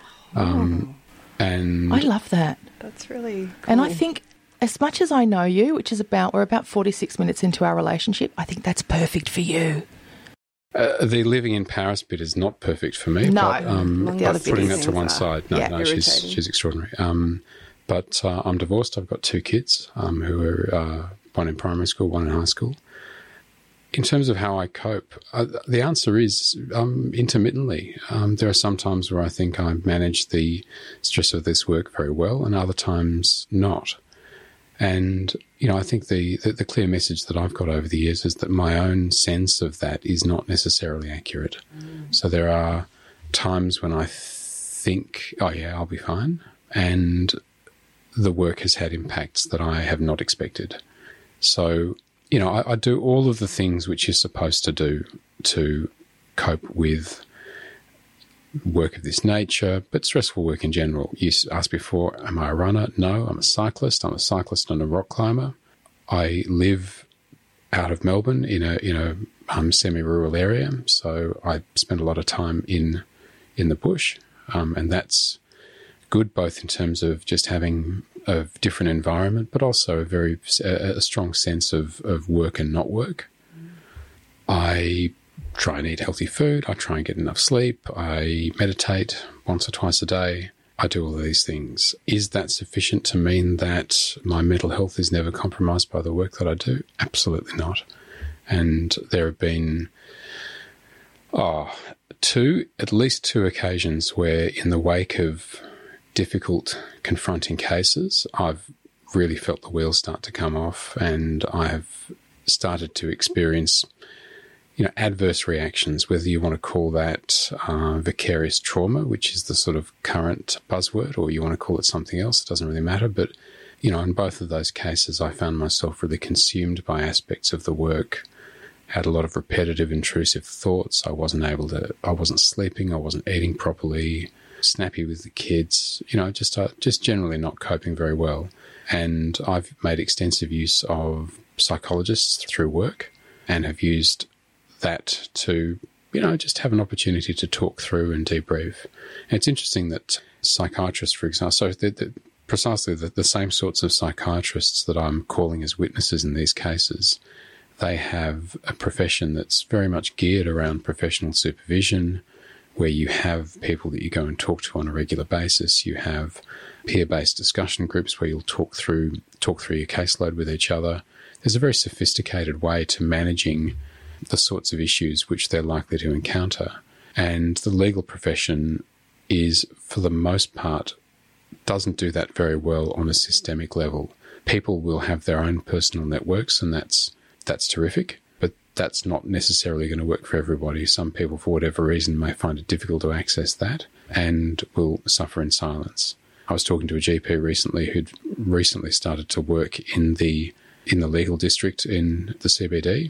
Um, oh. And I love that. That's really cool. And I think... as much as I know you, which is about, we're about forty-six minutes into our relationship, I think that's perfect for you. Uh, the living in Paris bit is not perfect for me. No, but, um, the other but putting that to one are. side, no, yeah, no, she's she's extraordinary. Um, but uh, I'm divorced. I've got two kids um, who are uh, one in primary school, one in high school. In terms of how I cope, uh, the answer is um, intermittently. Um, there are some times where I think I manage the stress of this work very well, and other times not. And, you know, I think the, the, the clear message that I've got over the years is that my own sense of that is not necessarily accurate. Mm. So there are times when I think, oh, yeah, I'll be fine, and the work has had impacts that I have not expected. So, you know, I, I do all of the things which you're supposed to do to cope with work of this nature, but stressful work in general. You asked before, am I a runner? No, I'm a cyclist. I'm a cyclist and a rock climber. I live out of Melbourne in a in a um, semi-rural area, so I spend a lot of time in in the bush, um, and that's good both in terms of just having a different environment, but also a very a, a strong sense of, of work and not work. Mm. I try and eat healthy food. I try and get enough sleep. I meditate once or twice a day. I do all of these things. Is that sufficient to mean that my mental health is never compromised by the work that I do? Absolutely not. And there have been oh, two, at least two occasions where in the wake of difficult confronting cases, I've really felt the wheels start to come off, and I have started to experience, you know, adverse reactions, whether you want to call that uh, vicarious trauma, which is the sort of current buzzword, or you want to call it something else, it doesn't really matter. But, you know, in both of those cases, I found myself really consumed by aspects of the work, had a lot of repetitive, intrusive thoughts. I wasn't able to, I wasn't sleeping, I wasn't eating properly, snappy with the kids, you know, just uh, just generally not coping very well. And I've made extensive use of psychologists through work and have used that to, you know, just have an opportunity to talk through and debrief. And it's interesting that psychiatrists, for example, so they're, they're precisely the, the same sorts of psychiatrists that I'm calling as witnesses in these cases, they have a profession that's very much geared around professional supervision, where you have people that you go and talk to on a regular basis. You have peer-based discussion groups where you'll talk through talk through your caseload with each other. There's a very sophisticated way to managing the sorts of issues which they're likely to encounter. And the legal profession is, for the most part, doesn't do that very well on a systemic level. People will have their own personal networks, and that's that's terrific. That's not necessarily going to work for everybody. Some people, for whatever reason, may find it difficult to access that and will suffer in silence. I was talking to a G P recently who'd recently started to work in the in the legal district in the C B D,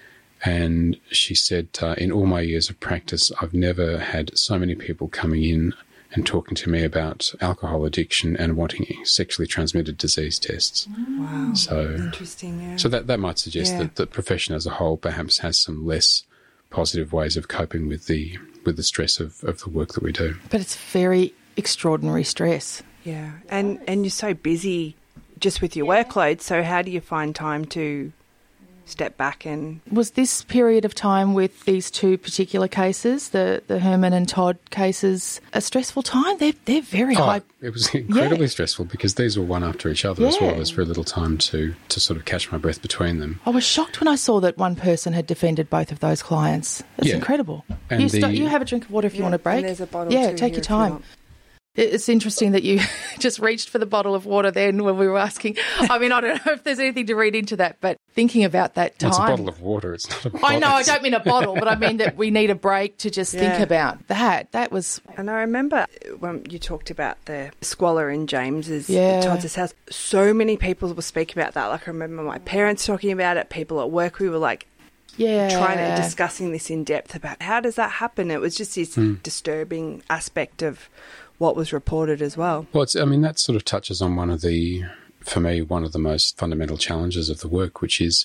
and she said, uh, in all my years of practice, I've never had so many people coming in and talking to me about alcohol addiction and wanting sexually transmitted disease tests. Wow. So interesting, yeah. So that, that might suggest yeah. that the profession as a whole perhaps has some less positive ways of coping with the with the stress of, of the work that we do. But it's very extraordinary stress. Yeah. And and you're so busy just with your workload, so how do you find time to step back? And was this period of time with these two particular cases, the, the Herman and Todd cases, a stressful time? They're, they're very oh, high. It was incredibly yeah. stressful because these were one after each other yeah. as well. There's very little time to, to sort of catch my breath between them. I was shocked when I saw that one person had defended both of those clients. It's yeah. incredible. And you, the, start, you have a drink of water if yeah, you want a break. And there's a bottle yeah, too take here your time. It's interesting that you just reached for the bottle of water then when we were asking. I mean, I don't know if there's anything to read into that, but thinking about that time. Well, it's a bottle of water. It's not a bottle. I know, I don't mean a bottle, but I mean that we need a break to just yeah. think about that. That was... And I remember when you talked about the squalor in James's, yeah. Todd's house, so many people were speaking about that. Like I remember my parents talking about it, people at work, we were like, yeah, trying to discussing this in depth about how does that happen. It was just this mm. disturbing aspect of what was reported as well. Well, it's, I mean, that sort of touches on one of the, for me, one of the most fundamental challenges of the work, which is,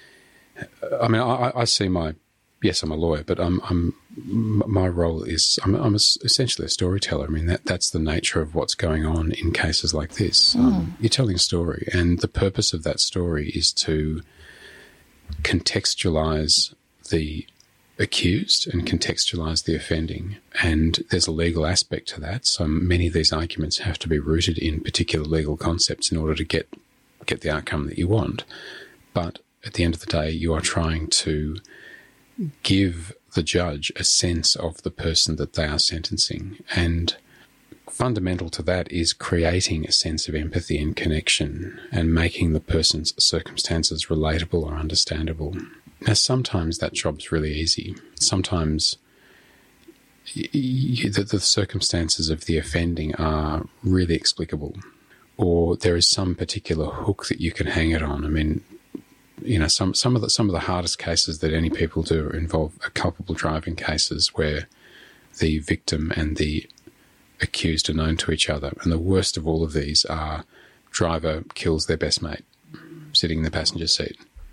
I mean, I, I see my, yes, I'm a lawyer, but I'm, I'm my role is, I'm, I'm essentially a storyteller. I mean, that that's the nature of what's going on in cases like this. Mm. Um, you're telling a story, and the purpose of that story is to contextualise the accused and contextualise the offending. And there's a legal aspect to that. So many of these arguments have to be rooted in particular legal concepts in order to get get the outcome that you want. But at the end of the day, you are trying to give the judge a sense of the person that they are sentencing. And fundamental to that is creating a sense of empathy and connection and making the person's circumstances relatable or understandable. Now, sometimes that job's really easy. Sometimes you, the, the circumstances of the offending are really explicable, or there is some particular hook that you can hang it on. I mean, you know, some, some of the some of the hardest cases that any people do involve a culpable driving cases where the victim and the accused are known to each other. And the worst of all of these are driver kills their best mate sitting in the passenger seat.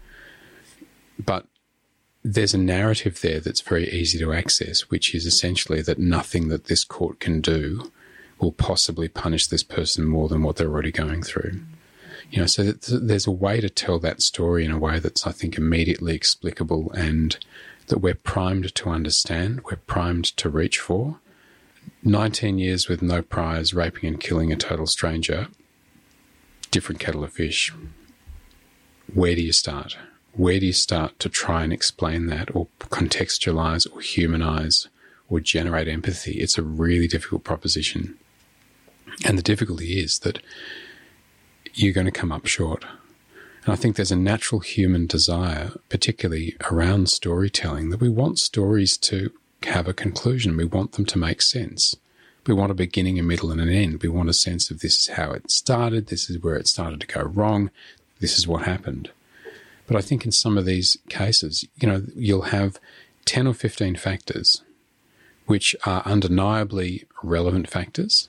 But there's a narrative there that's very easy to access, which is essentially that nothing that this court can do will possibly punish this person more than what they're already going through. You know, so that there's a way to tell that story in a way that's, I think, immediately explicable and that we're primed to understand, we're primed to reach for. nineteen years with no priors, raping and killing a total stranger, different kettle of fish. Where do you start? Where do you start to try and explain that or contextualize or humanize or generate empathy? It's a really difficult proposition. And the difficulty is that you're going to come up short. And I think there's a natural human desire, particularly around storytelling, that we want stories to have a conclusion. We want them to make sense. We want a beginning, a middle, and an end. We want a sense of this is how it started, this is where it started to go wrong, this is what happened. But I think in some of these cases, you know, you'll have ten or fifteen factors which are undeniably relevant factors,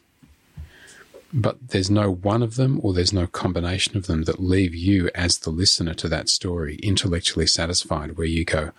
but there's no one of them or there's no combination of them that leave you as the listener to that story intellectually satisfied, where you go,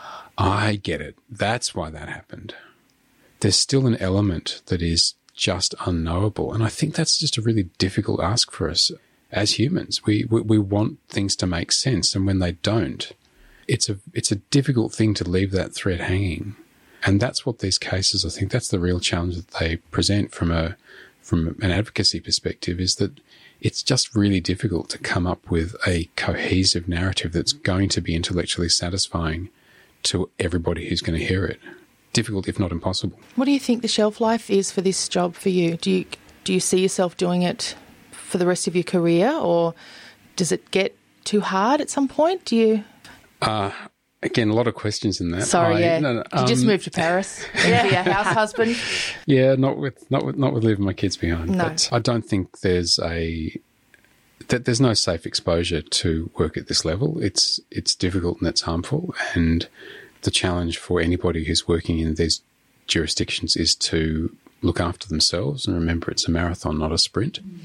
I get it. That's why that happened. There's still an element that is just unknowable. And I think that's just a really difficult ask for us as humans. We, we, we want things to make sense. And when they don't, it's a, it's a difficult thing to leave that thread hanging. And that's what these cases, I think that's the real challenge that they present from a, from an advocacy perspective, is that it's just really difficult to come up with a cohesive narrative that's going to be intellectually satisfying to everybody who's going to hear it. Difficult, if not impossible. What do you think the shelf life is for this job for you? Do you do you see yourself doing it for the rest of your career, or does it get too hard at some point? Do you? Uh, again, a lot of questions in that. Sorry, I, yeah. No, no, Did you um, just move to Paris? Yeah, be a house husband. Yeah, not with not with not with leaving my kids behind. No. But I don't think there's a that there's no safe exposure to work at this level. It's it's difficult and it's harmful, and the challenge for anybody who's working in these jurisdictions is to look after themselves and remember it's a marathon, not a sprint. Mm.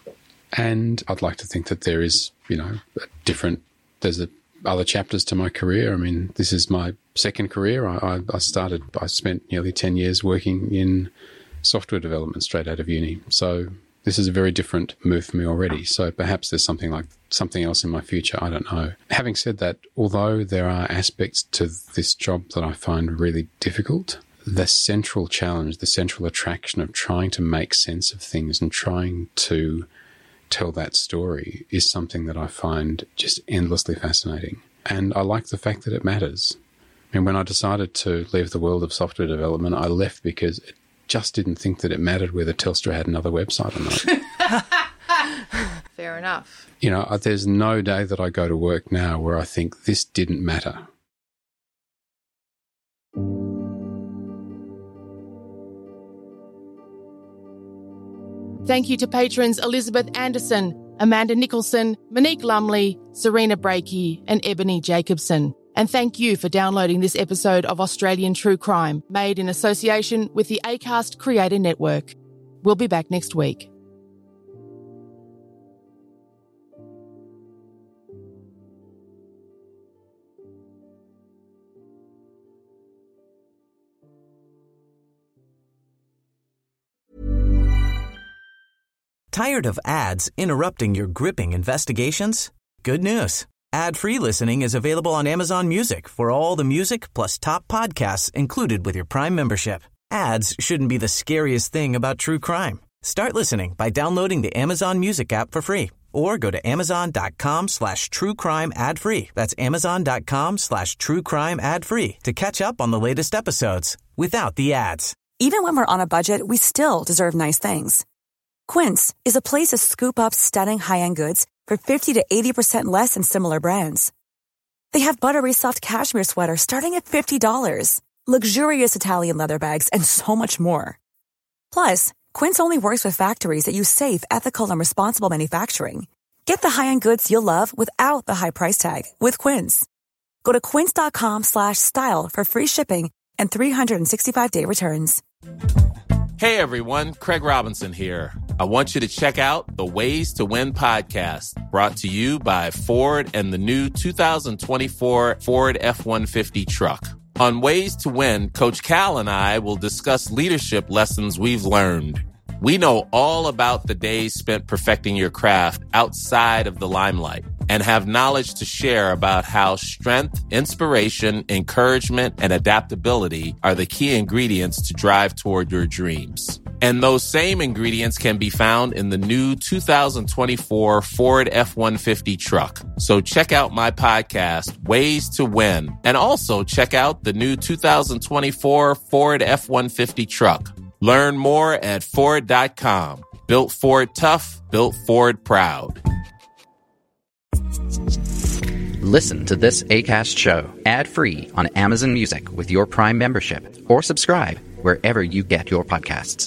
And I'd like to think that there is, you know, a different, there's a, other chapters to my career. I mean, this is my second career. I, I, I started, I spent nearly ten years working in software development straight out of uni. So this is a very different move for me already. So perhaps there's something like something else in my future. I don't know. Having said that, although there are aspects to this job that I find really difficult, the central challenge, the central attraction of trying to make sense of things and trying to tell that story is something that I find just endlessly fascinating. And I like the fact that it matters. I mean, when I decided to leave the world of software development, I left because it just didn't think that it mattered whether Telstra had another website or not. Fair enough. You know, there's no day that I go to work now where I think this didn't matter. Thank you to patrons Elizabeth Anderson, Amanda Nicholson, Monique Lumley, Serena Brakey and Ebony Jacobson. And thank you for downloading this episode of Australian True Crime, made in association with the Acast Creator Network. We'll be back next week. Tired of ads interrupting your gripping investigations? Good news. Ad-free listening is available on Amazon Music for all the music plus top podcasts included with your Prime membership. Ads shouldn't be the scariest thing about true crime. Start listening by downloading the Amazon Music app for free Or go to amazon.com slash true crime ad free. That's amazon.com slash true crime ad free to catch up on the latest episodes without the ads. Even when we're on a budget, we still deserve nice things. Quince is a place to scoop up stunning high-end goods for fifty to eighty percent less than similar brands. They have buttery soft cashmere sweaters starting at fifty dollars, luxurious Italian leather bags, and so much more. Plus, Quince only works with factories that use safe, ethical, and responsible manufacturing. Get the high-end goods you'll love without the high price tag with Quince. Go to quince.com slash style for free shipping and three sixty-five day returns. Hey everyone, Craig Robinson here. I want you to check out the Ways to Win podcast, brought to you by Ford and the new two thousand twenty-four Ford F one fifty truck. On Ways to Win, Coach Cal and I will discuss leadership lessons we've learned. We know all about the days spent perfecting your craft outside of the limelight and have knowledge to share about how strength, inspiration, encouragement, and adaptability are the key ingredients to drive toward your dreams. And those same ingredients can be found in the new two thousand twenty-four Ford F one fifty truck. So check out my podcast, Ways to Win, and also check out the new two thousand twenty-four Ford F one fifty truck. Learn more at Ford dot com. Built Ford tough, built Ford proud. Listen to this Acast show ad-free on Amazon Music with your Prime membership, or subscribe wherever you get your podcasts.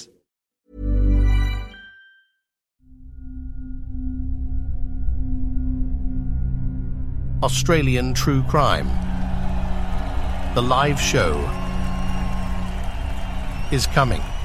Australian True Crime. The live show is coming.